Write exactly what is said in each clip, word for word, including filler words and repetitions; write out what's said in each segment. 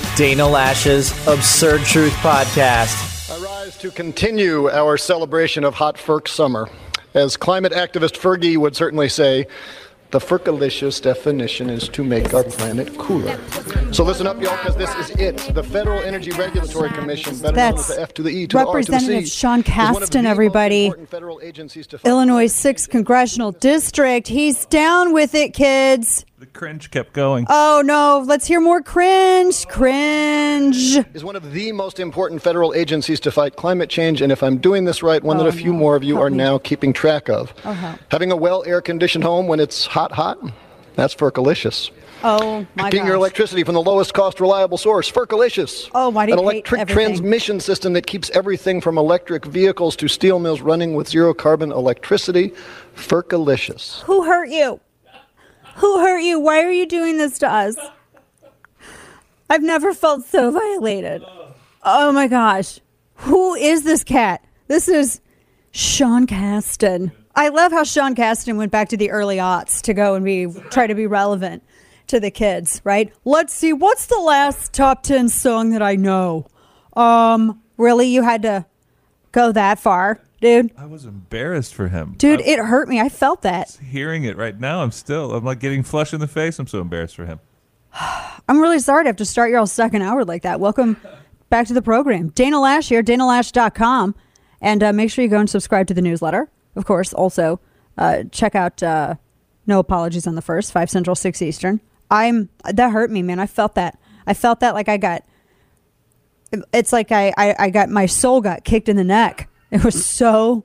Dana Loesch's Absurd Truth Podcast. I rise to continue our celebration of hot F E R C summer. As climate activist Fergie would certainly say, the Fergalicious definition is to make our planet cooler. So listen up, y'all, because this is it. The Federal Energy Regulatory Commission, better known as the F to the E to the R to the C, Representative Sean Casten, everybody. Illinois sixth Congressional District. He's down with it, kids. The cringe kept going. Oh, no. Let's hear more cringe. Cringe. Is one of the most important federal agencies to fight climate change, and if I'm doing this right, one oh, that a few no. more of you Help are me. now keeping track of. Oh, Having a well air-conditioned home when it's hot, hot, that's Fergalicious. Oh, my Getting gosh. your electricity from the lowest cost reliable source, Fergalicious. Oh, why do you An hate electric everything? transmission system that keeps everything from electric vehicles to steel mills running with zero carbon electricity, Fergalicious. Who hurt you? Who hurt you? Why are you doing this to us? I've never felt so violated. Oh my gosh. Who is this cat? This is Sean Casten. I love how Sean Casten went back to the early aughts to go and be try to be relevant to the kids, right? Let's see, what's the last top ten song that I know? Um, really? You had to go that far, dude? I was embarrassed for him. Dude, I, it hurt me. I felt that. Hearing it right now, I'm still, I'm like getting flush in the face. I'm so embarrassed for him. I'm really sorry to have to start your all second hour like that. Welcome back to the program. Dana Loesch here, dana loesch dot com. And uh, make sure you go and subscribe to the newsletter. Of course, also uh, check out uh, No Apologies on the First, five Central, six Eastern. I'm that hurt me, man. I felt that. I felt that like I got, it's like I, I, I got, my soul got kicked in the neck. It was so,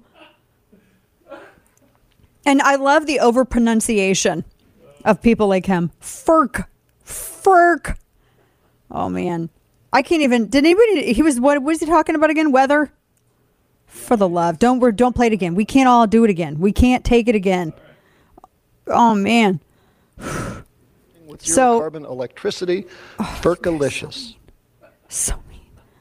and I love the over pronunciation of people like him. F E R C. F E R C. Oh man. I can't even, did anybody, he was, what was he talking about again? Weather? For the love. Don't, we're, don't play it again. We can't all do it again. We can't take it again. Oh man. With zero So- carbon electricity, Fergalicious. So mean.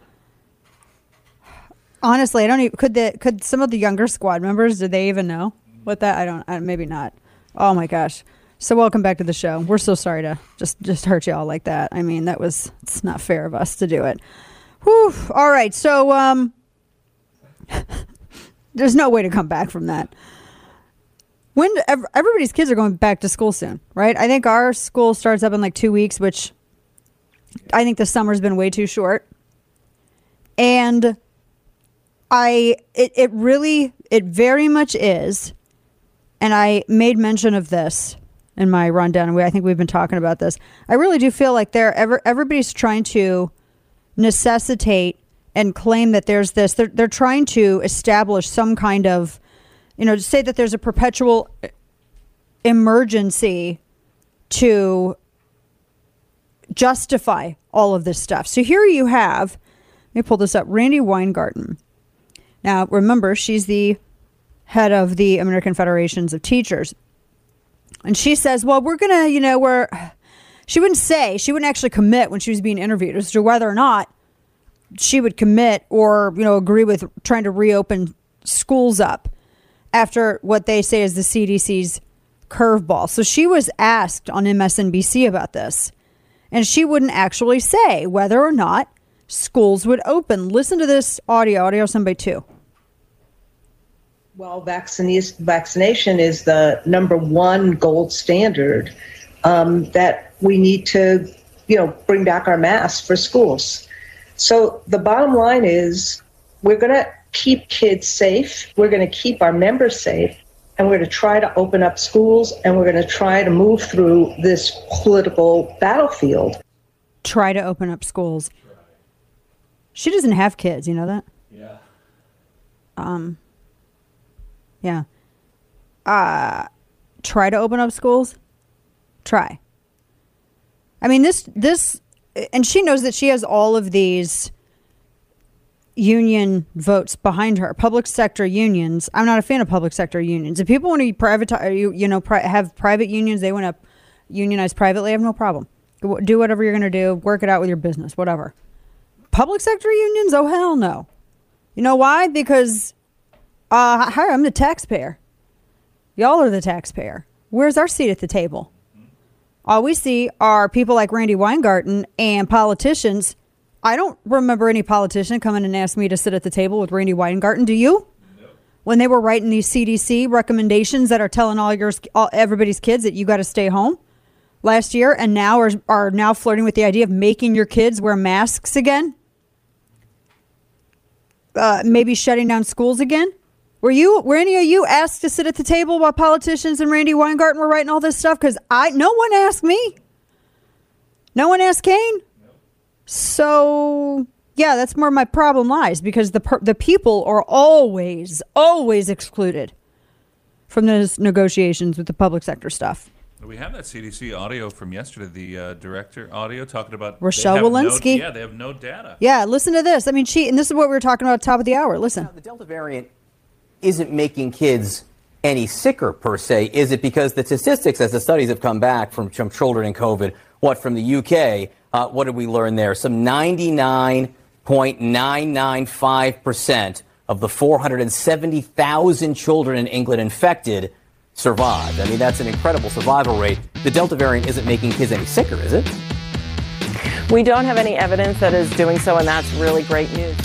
Honestly, I don't even, could the, could some of the younger squad members, do they even know what that, I don't, I, maybe not. Oh my gosh. So welcome back to the show. We're so sorry to just, just hurt y'all like that. I mean, that was, it's not fair of us to do it. Whew. All right. So, um, there's no way to come back from that. When ev- everybody's kids are going back to school soon, right? I think our school starts up in like two weeks, which I think the summer's been way too short. And I, it, it really, it very much is. And I made mention of this in my rundown, and we, I think we've been talking about this. I really do feel like they're ever, everybody's trying to necessitate and claim that there's this, they're, they're trying to establish some kind of, you know, to say that there's a perpetual emergency to justify all of this stuff. So here you have, let me pull this up, Randi Weingarten. Now, remember, she's the head of the American Federations of Teachers. And she says, well, we're going to, you know, we're, she wouldn't say, she wouldn't actually commit when she was being interviewed as to whether or not she would commit or, you know, agree with trying to reopen schools up after what they say is the C D C's curveball. So she was asked on M S N B C about this, and she wouldn't actually say whether or not schools would open. Listen to this audio, audio somebody too. Well, vaccine- vaccination is the number one gold standard um, that we need to, you know, bring back our masks for schools. So the bottom line is we're going to keep kids safe. We're going to keep our members safe. And we're going to try to open up schools, and we're going to try to move through this political battlefield. Try to open up schools. She doesn't have kids. You know that? Yeah. Um. Yeah. Uh, try to open up schools. Try. I mean, this, this, and she knows that she has all of these union votes behind her, public sector unions. I'm not a fan of public sector unions. If people want to privatize, you, you know, pri- have private unions, they want to unionize privately, I have no problem. Do whatever you're going to do. Work it out with your business, whatever. Public sector unions? Oh, hell no. You know why? Because uh, hi, I'm the taxpayer. Y'all are the taxpayer. Where's our seat at the table? All we see are people like Randy Weingarten and politicians. I don't remember any politician coming and ask me to sit at the table with Randy Weingarten. Do you? No. When they were writing these C D C recommendations that are telling all your all, everybody's kids that you got to stay home last year, and now are are now flirting with the idea of making your kids wear masks again. Uh, maybe shutting down schools again. Were you? Were any of you asked to sit at the table while politicians and Randy Weingarten were writing all this stuff? Because I, no one asked me. No one asked Kane. No. So yeah, that's where my problem lies, because the per, the people are always, always excluded from those negotiations with the public sector stuff. We have that C D C audio from yesterday, the uh, director audio talking about Rochelle Walensky. No, yeah, they have no data. Yeah, listen to this. I mean, she, and this is what we were talking about at the top of the hour. Listen. Now, the Delta variant isn't making kids any sicker, per se. Is it because the statistics, as the studies have come back from, from children in COVID, what, from the U K, uh, what did we learn there? Some ninety-nine point nine nine five percent of the four hundred seventy thousand children in England infected survived. I mean, that's an incredible survival rate. The Delta variant isn't making kids any sicker, is it? We don't have any evidence that is doing so, and that's really great news.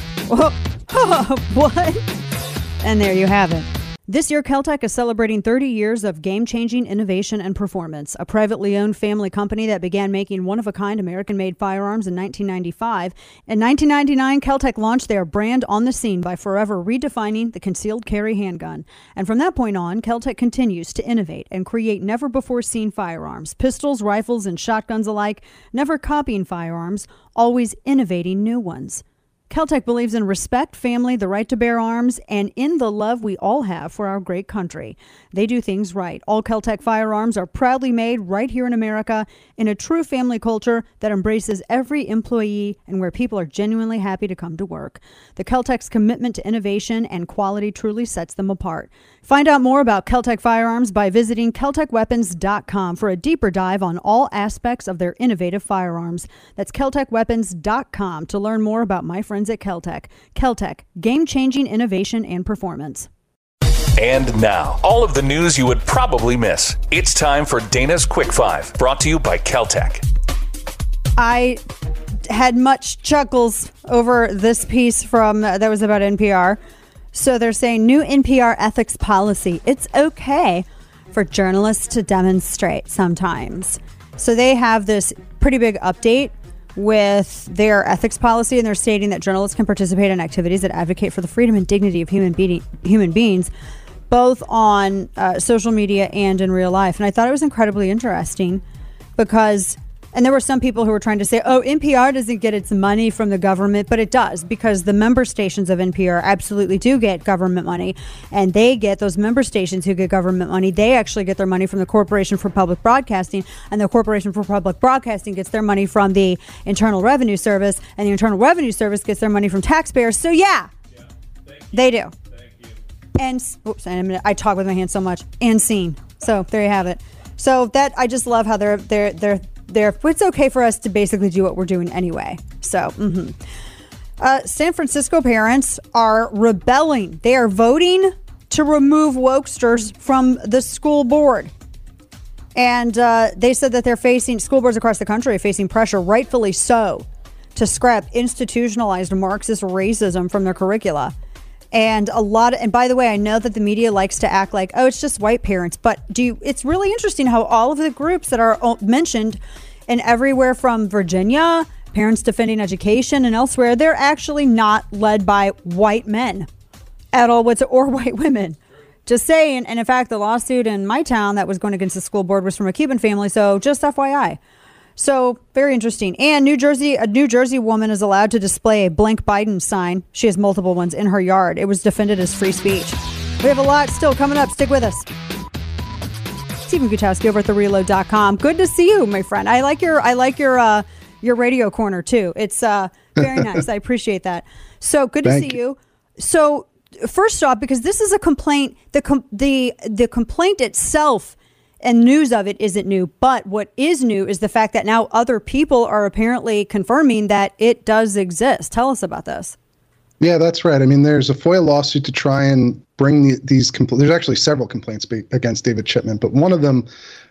What? And there you have it. This year, Keltec is celebrating thirty years of game-changing innovation and performance. A privately owned family company that began making one-of-a-kind American-made firearms in nineteen ninety-five. In nineteen ninety-nine, Keltec launched their brand on the scene by forever redefining the concealed carry handgun. And from that point on, Keltec continues to innovate and create never-before-seen firearms, pistols, rifles, and shotguns alike, never copying firearms, always innovating new ones. Keltec believes in respect, family, the right to bear arms, and in the love we all have for our great country. They do things right. All Keltec firearms are proudly made right here in America in a true family culture that embraces every employee and where people are genuinely happy to come to work. The Keltec's commitment to innovation and quality truly sets them apart. Find out more about Keltec firearms by visiting Keltec Weapons dot com for a deeper dive on all aspects of their innovative firearms. That's Keltec Weapons dot com to learn more about my friends at Keltec. Keltec, game-changing innovation and performance. And now, all of the news you would probably miss. It's time for Dana's Quick Five, brought to you by Keltec. I had much chuckles over this piece from uh, that was about N P R. So they're saying new N P R ethics policy. It's okay for journalists to demonstrate sometimes. So they have this pretty big update with their ethics policy, and they're stating that journalists can participate in activities that advocate for the freedom and dignity of human, be- human beings, both on uh, social media and in real life. And I thought it was incredibly interesting because, and there were some people who were trying to say, oh, N P R doesn't get its money from the government, but it does, because the member stations of N P R absolutely do get government money, and they get those member stations who get government money. They actually get their money from the Corporation for Public Broadcasting, and the Corporation for Public Broadcasting gets their money from the Internal Revenue Service, and the Internal Revenue Service gets their money from taxpayers. So yeah, yeah they do. Thank you. And oops, I, I talk with my hands so much. And scene. So there you have it. So that I just love how they're they're they're. There, it's okay for us to basically do what we're doing anyway. So, mm-hmm. uh, San Francisco parents are rebelling. They are voting to remove wokesters from the school board. And uh, they said that they're facing, school boards across the country are facing pressure, rightfully so, to scrap institutionalized Marxist racism from their curricula. And a lot of, and by the way, I know that the media likes to act like, oh, it's just white parents. But do you, it's really interesting how all of the groups that are mentioned and everywhere from Virginia, Parents Defending Education and elsewhere, they're actually not led by white men at all, or white women. Just saying. And in fact, the lawsuit in my town that was going against the school board was from a Cuban family. So just F Y I. So very interesting. And New Jersey, a New Jersey woman is allowed to display a blank Biden sign. She has multiple ones in her yard. It was defended as free speech. We have a lot still coming up. Stick with us. Stephen Gutowski over at the reload dot com. Good to see you, my friend. I like your I like your uh, your radio corner too. It's uh, very nice. I appreciate that. So good to Thank see you. you. So first off, because this is a complaint, the com- the the complaint itself and news of it isn't new, but what is new is the fact that now other people are apparently confirming that it does exist. Tell us about this. Yeah, that's right. I mean, there's a FOIA lawsuit to try and bring the, these compl- there's actually several complaints be- against David Chipman, but one of them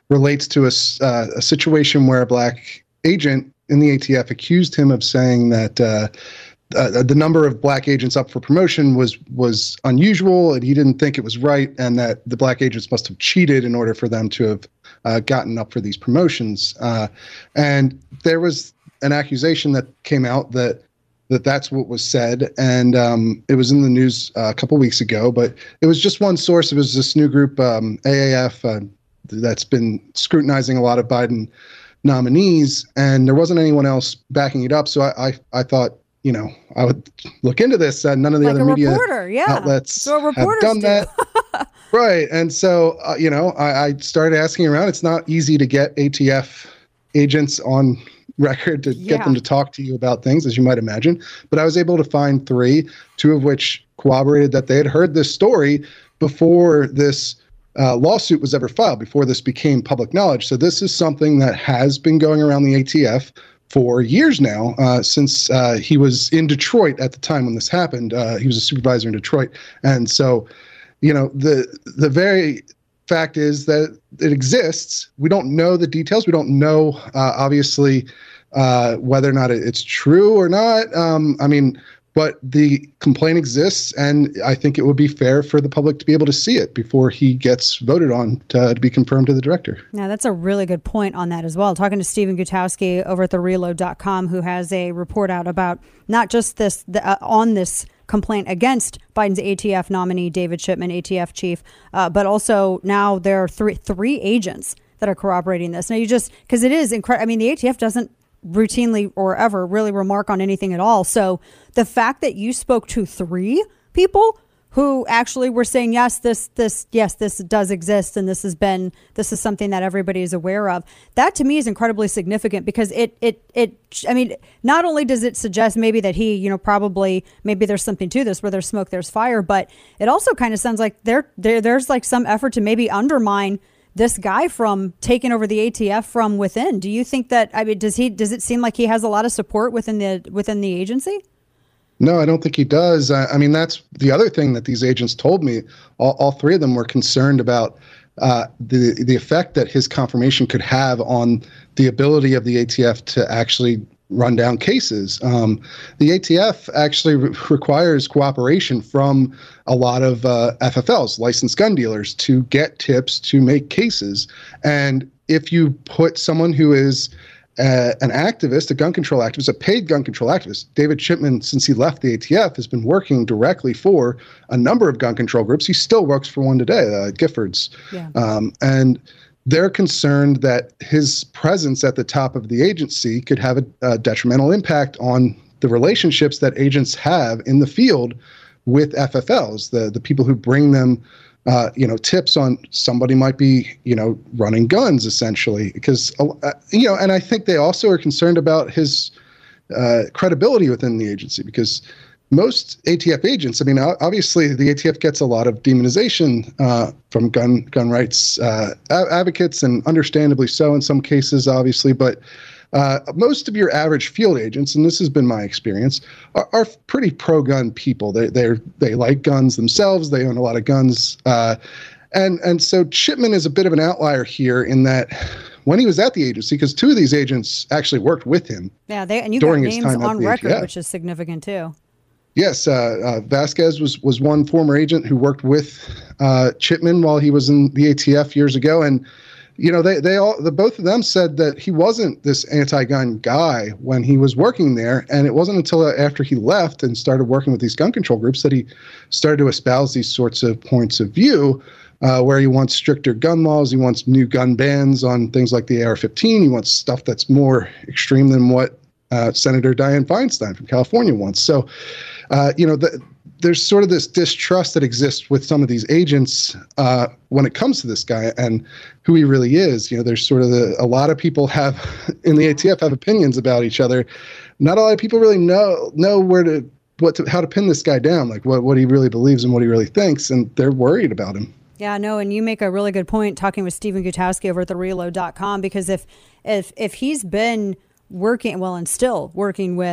relates to a, uh, a situation where a black agent in the A T F accused him of saying that uh, uh, the number of black agents up for promotion was was unusual, and he didn't think it was right, and that the black agents must have cheated in order for them to have uh, gotten up for these promotions. Uh, and there was an accusation that came out that that that's what was said, and um, it was in the news uh, a couple weeks ago, but it was just one source. It was this new group, um, A A F, uh, that's been scrutinizing a lot of Biden nominees, and there wasn't anyone else backing it up. So I, I, I thought, you know, I would look into this. Uh, none of the like other a media reporter, yeah. outlets so have done do. that. Right. And so, uh, you know, I, I started asking around. It's not easy to get A T F agents on record to Yeah. get them to talk to you about things, as you might imagine. But I was able to find three, two of which corroborated that they had heard this story before this uh, lawsuit was ever filed, before this became public knowledge. So this is something that has been going around the A T F for years now, uh, since uh, he was in Detroit at the time when this happened. Uh, he was a supervisor in Detroit. And so, you know, the the very fact is that it exists. We don't know the details. We don't know, uh, obviously, uh, whether or not it, it's true or not. Um, I mean, but the complaint exists, and I think it would be fair for the public to be able to see it before he gets voted on to, to be confirmed to the director. Now, that's a really good point on that as well. Talking to Stephen Gutowski over at the reload dot com, who has a report out about not just this the, uh, on this complaint against Biden's A T F nominee, David Chipman, A T F chief, uh, but also now there are three three agents that are corroborating this. Now, you just, because it is incredible. I mean, the A T F doesn't routinely or ever really remark on anything at all. So the fact that you spoke to three people who actually were saying, yes, this, this, yes, this does exist, and this has been, this is something that everybody is aware of. That to me is incredibly significant, because it, it, it, I mean, not only does it suggest maybe that he, you know, probably, maybe there's something to this, where there's smoke, there's fire, but it also kind of sounds like there, there, there's like some effort to maybe undermine this guy from taking over the A T F from within. Do you think that, I mean, does he, does it seem like he has a lot of support within the, within the agency? No, I don't think he does. I, I mean, that's the other thing that these agents told me. All, all three of them were concerned about uh, the the effect that his confirmation could have on the ability of the A T F to actually run down cases. Um, the A T F actually re- requires cooperation from a lot of uh, F F Ls, licensed gun dealers, to get tips to make cases. And if you put someone who is Uh, an activist, a gun control activist, a paid gun control activist. David Chipman, since he left the A T F, has been working directly for a number of gun control groups. He still works for one today, uh, Giffords. Yeah. Um, and they're concerned that his presence at the top of the agency could have a, a detrimental impact on the relationships that agents have in the field with F F Ls, the, the people who bring them Uh, you know, tips on somebody might be, you know, running guns, essentially, because, uh, you know, and I think they also are concerned about his uh, credibility within the agency, because most A T F agents, I mean, obviously the A T F gets a lot of demonization uh, from gun gun rights uh, advocates, and understandably so in some cases, obviously, but Uh, most of your average field agents, and this has been my experience, are, are pretty pro-gun people. They they they like guns themselves. They own a lot of guns, uh, and and so Chipman is a bit of an outlier here in that when he was at the agency, because two of these agents actually worked with him. Yeah, they and you during got his names time at on the record, A T F. which is significant too. Yes, uh, uh, Vasquez was was one former agent who worked with uh, Chipman while he was in the A T F years ago, and you know, they, they all, the both of them said that he wasn't this anti-gun guy when he was working there. And it wasn't until after he left and started working with these gun control groups that he started to espouse these sorts of points of view, uh, where he wants stricter gun laws. He wants new gun bans on things like the A R fifteen. He wants stuff that's more extreme than what uh, Senator Dianne Feinstein from California wants. So, uh, you know, the, there's sort of this distrust that exists with some of these agents uh, when it comes to this guy and who he really is. You know, there's sort of the, a lot of people have in the A T F have opinions about each other. Not a lot of people really know know where to what to, how to pin this guy down, like what what he really believes and what he really thinks, and they're worried about him. Yeah, no, and you make a really good point talking with Stephen Gutowski over at the reload dot com, because if if if he's been working well and still working with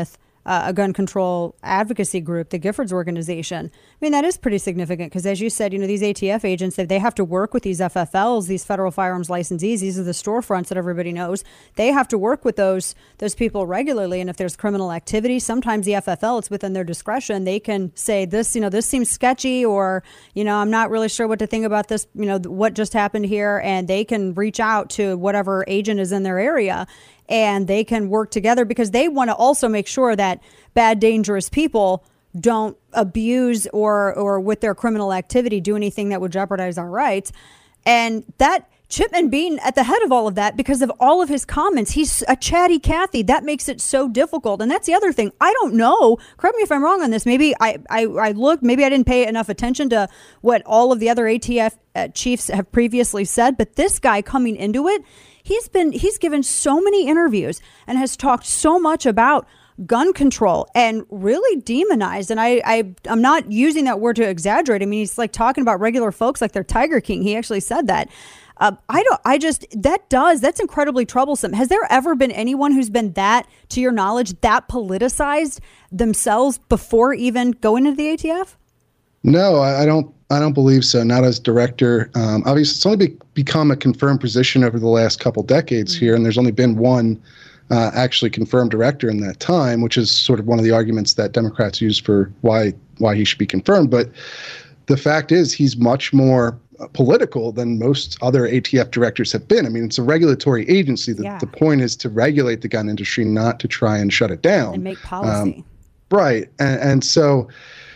uh, a gun control advocacy group, the Giffords organization. I mean, that is pretty significant because, as you said, you know, these A T F agents, they, they have to work with these F F Ls, these federal firearms licensees. These are the storefronts that everybody knows. They have to work with those those people regularly. And if there's criminal activity, sometimes the F F L, it's within their discretion. They can say this, you know, this seems sketchy, or, you know, I'm not really sure what to think about this, you know, what just happened here. And they can reach out to whatever agent is in their area, and they can work together because they want to also make sure that bad, dangerous people don't abuse or or with their criminal activity do anything that would jeopardize our rights. And that Chipman being at the head of all of that because of all of his comments, he's a chatty Cathy. That makes it so difficult. And that's the other thing. I don't know. Correct me if I'm wrong on this. Maybe I, I, I looked, maybe I didn't pay enough attention to what all of the other A T F uh, chiefs have previously said. But this guy coming into it, he's been, he's given so many interviews and has talked so much about gun control and really demonized. And I, I, I'm not using that word to exaggerate. I mean, he's like talking about regular folks like they're Tiger King. He actually said that. Uh, I don't, I just, that does, that's incredibly troublesome. Has there ever been anyone who's been that, to your knowledge, that politicized themselves before even going into the A T F? No, I, I don't, I don't believe so. Not as director. Um, obviously it's only be, become a confirmed position over the last couple decades mm-hmm. here. And there's only been one uh, actually confirmed director in that time, which is sort of one of the arguments that Democrats use for why, why he should be confirmed. But the fact is he's much more political than most other A T F directors have been. I mean, it's a regulatory agency. The, yeah. the point is to regulate the gun industry, not to try and shut it down. And make policy. Um, right. And, and so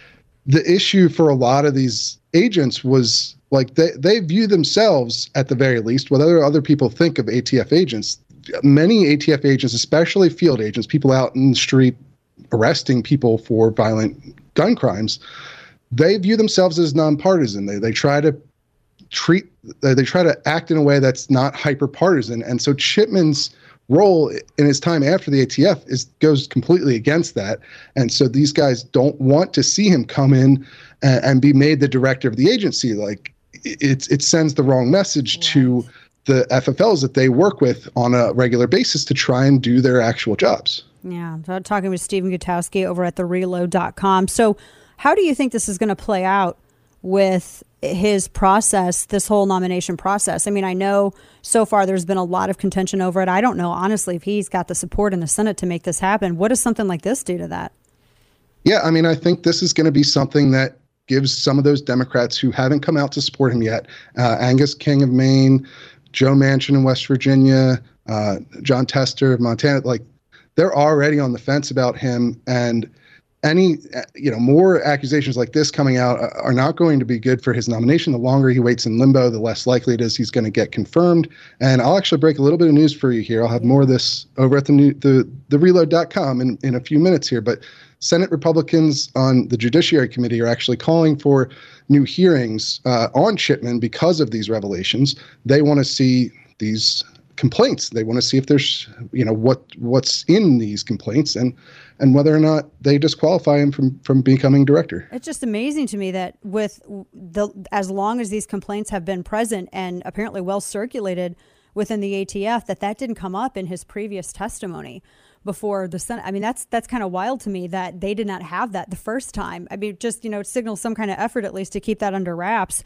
the issue for a lot of these agents was like they, they view themselves, at the very least, whether other people think of A T F agents, many A T F agents, especially field agents, people out in the street arresting people for violent gun crimes, they view themselves as nonpartisan. They, they try to treat they try to act in a way that's not hyper partisan, and so Chipman's role in his time after the A T F is goes completely against that. And so these guys don't want to see him come in and, and be made the director of the agency. Like it it sends the wrong message right. to the F F Ls that they work with on a regular basis to try and do their actual jobs. Yeah, so I'm talking with Stephen Gutowski over at the reload dot com. So how do you think this is going to play out with his process, this whole nomination process? I mean, I know so far there's been a lot of contention over it. I don't know, honestly, if he's got the support in the Senate to make this happen. What does something like this do to that? Yeah, I mean, I think this is going to be something that gives some of those Democrats who haven't come out to support him yet, uh, Angus King of Maine, Joe Manchin in West Virginia, uh, John Tester of Montana, like they're already on the fence about him. And any, you know, more accusations like this coming out are not going to be good for his nomination. The longer he waits in limbo, the less likely it is he's going to get confirmed. And I'll actually break a little bit of news for you here. I'll have more of this over at the new, the, the reload dot com in, in a few minutes here. But Senate Republicans on the Judiciary Committee are actually calling for new hearings uh, on Chipman because of these revelations. They want to see these complaints. They want to see if there's, you know, what what's in these complaints and and whether or not they disqualify him from from becoming director. It's just amazing to me that with the as long as these complaints have been present and apparently well circulated within the A T F, that that didn't come up in his previous testimony before the Senate. I mean, that's that's kind of wild to me that they did not have that the first time. I mean, just, you know, it signals some kind of effort at least to keep that under wraps.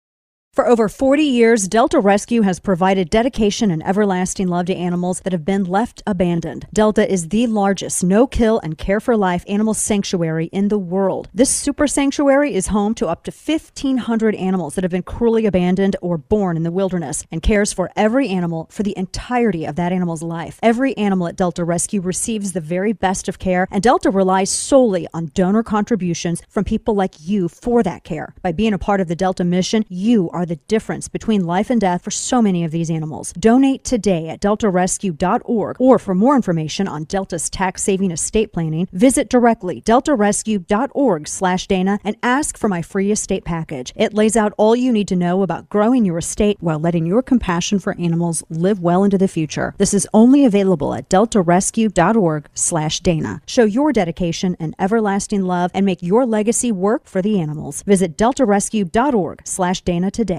For over forty years, Delta Rescue has provided dedication and everlasting love to animals that have been left abandoned. Delta is the largest no-kill and care-for-life animal sanctuary in the world. This super sanctuary is home to up to fifteen hundred animals that have been cruelly abandoned or born in the wilderness and cares for every animal for the entirety of that animal's life. Every animal at Delta Rescue receives the very best of care, and Delta relies solely on donor contributions from people like you for that care. By being a part of the Delta mission, you are the difference between life and death for so many of these animals. Donate today at delta rescue dot org, or for more information on Delta's tax-saving estate planning, visit directly delta rescue dot org slash Dana and ask for my free estate package. It lays out all you need to know about growing your estate while letting your compassion for animals live well into the future. This is only available at delta rescue dot org slash Dana. Show your dedication and everlasting love and make your legacy work for the animals. Visit delta rescue dot org slash Dana today.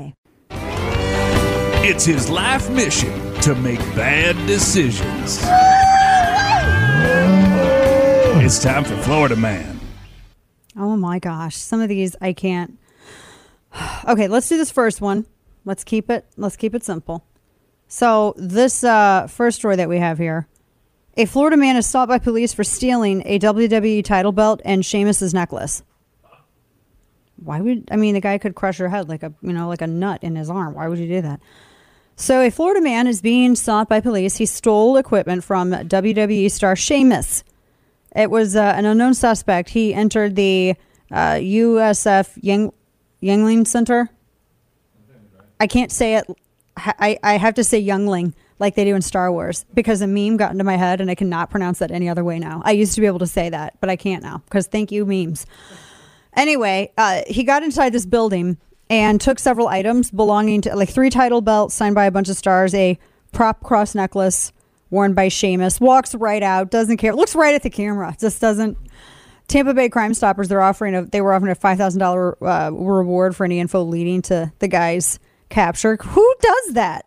It's his life mission to make bad decisions. It's time for Florida Man. Oh my gosh. Some of these I can't. Okay, let's do this first one. Let's keep it let's keep it simple. So this uh, first story that we have here. A Florida man is stopped by police for stealing a W W E title belt and Sheamus's necklace. Why would I mean the guy could crush your head like a you know like a nut in his arm. Why would you do that? So a Florida man is being sought by police. He stole equipment from W W E star Sheamus. It was uh, an unknown suspect. He entered the uh, U S F Yang Yuengling Center. I can't say it. I, I have to say Youngling like they do in Star Wars because a meme got into my head and I cannot pronounce that any other way now. I used to be able to say that, but I can't now because thank you, memes. Anyway, uh, he got inside this building and took several items belonging to like three title belts signed by a bunch of stars, a prop cross necklace worn by Sheamus, walks right out, doesn't care, looks right at the camera, just doesn't. Tampa Bay Crime Stoppers, they're offering a, they were offering a five thousand dollars uh, reward for any info leading to the guy's capture. Who does that?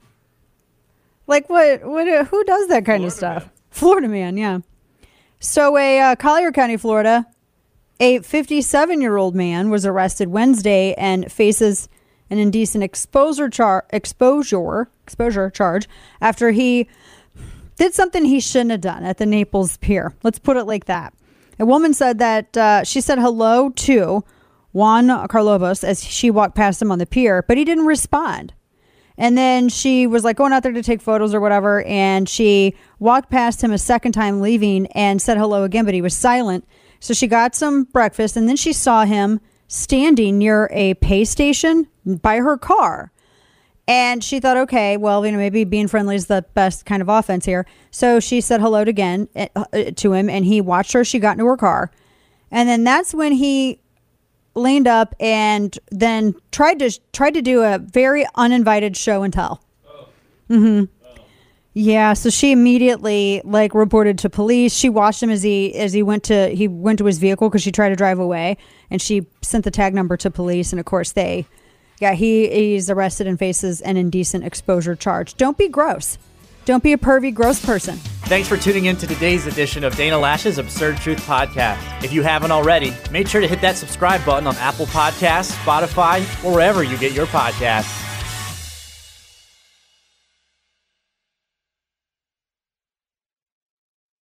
Like what, what who does that kind Florida of stuff? Man. Florida man, yeah. So a uh, Collier County, Florida, a fifty-seven-year-old man was arrested Wednesday and faces an indecent exposure char- exposure exposure charge after he did something he shouldn't have done at the Naples Pier. Let's put it like that. A woman said that uh, she said hello to Juan Carlobos as she walked past him on the pier, but he didn't respond. And then she was like going out there to take photos or whatever, and she walked past him a second time leaving and said hello again, but he was silent. So she got some breakfast, and then she saw him standing near a pay station by her car. And she thought, okay, well, you know, maybe being friendly is the best kind of offense here. So she said hello again uh, to him, and he watched her. She got into her car. And then that's when he leaned up and then tried to tried to do a very uninvited show and tell. Oh. Mm-hmm. Oh. Yeah, so she immediately like reported to police. She watched him as he as he went to he went to his vehicle because she tried to drive away, and she sent the tag number to police. And of course, they, yeah, he he's arrested and faces an indecent exposure charge. Don't be gross. Don't be a pervy, gross person. Thanks for tuning in to today's edition of Dana Lash's Absurd Truth Podcast. If you haven't already, make sure to hit that subscribe button on Apple Podcasts, Spotify, or wherever you get your podcasts.